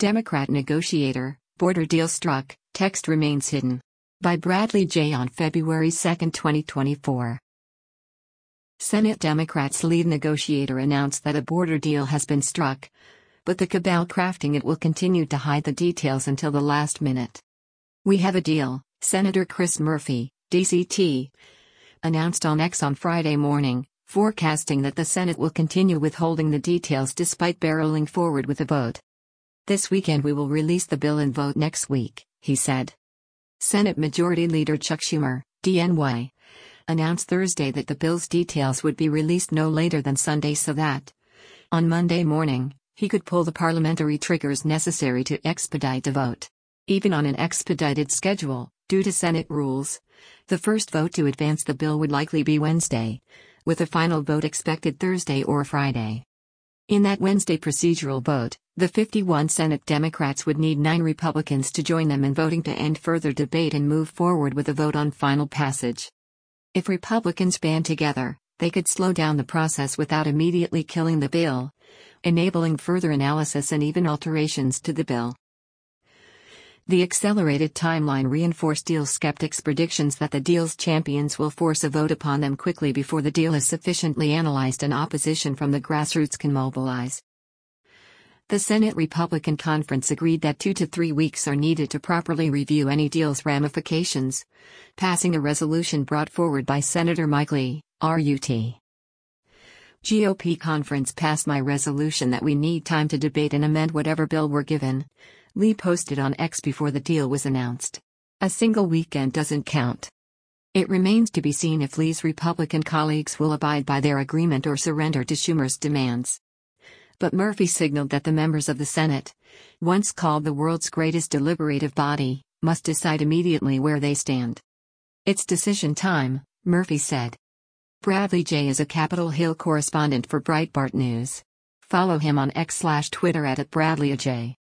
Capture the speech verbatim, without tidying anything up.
Democrat negotiator, border deal struck, text remains hidden. By Bradley J. on February second, twenty twenty-four. Senate Democrats' lead negotiator announced that a border deal has been struck, but the cabal crafting it will continue to hide the details until the last minute. "We have a deal," Senator Chris Murphy, D C T, announced on X on Friday morning, forecasting that the Senate will continue withholding the details despite barreling forward with a vote. "This weekend we will release the bill and vote next week," he said. Senate Majority Leader Chuck Schumer, D N Y, announced Thursday that the bill's details would be released no later than Sunday so that, on Monday morning, he could pull the parliamentary triggers necessary to expedite the vote. Even on an expedited schedule, due to Senate rules, the first vote to advance the bill would likely be Wednesday, with a final vote expected Thursday or Friday. In that Wednesday procedural vote, the fifty-one Senate Democrats would need nine Republicans to join them in voting to end further debate and move forward with a vote on final passage. If Republicans band together, they could slow down the process without immediately killing the bill, enabling further analysis and even alterations to the bill. The accelerated timeline reinforced deal skeptics' predictions that the deal's champions will force a vote upon them quickly before the deal is sufficiently analyzed and opposition from the grassroots can mobilize. The Senate Republican Conference agreed that two to three weeks are needed to properly review any deal's ramifications, passing a resolution brought forward by Senator Mike Lee, R U T. G O P conference passed my resolution that we need time to debate and amend whatever bill we're given, Lee posted on X before the deal was announced. A single weekend doesn't count. It remains to be seen if Lee's Republican colleagues will abide by their agreement or surrender to Schumer's demands. But Murphy signaled that the members of the Senate, once called the world's greatest deliberative body, must decide immediately where they stand. "It's decision time," Murphy said. Bradley J. is a Capitol Hill correspondent for Breitbart News. Follow him on X slash Twitter at, at Bradley J.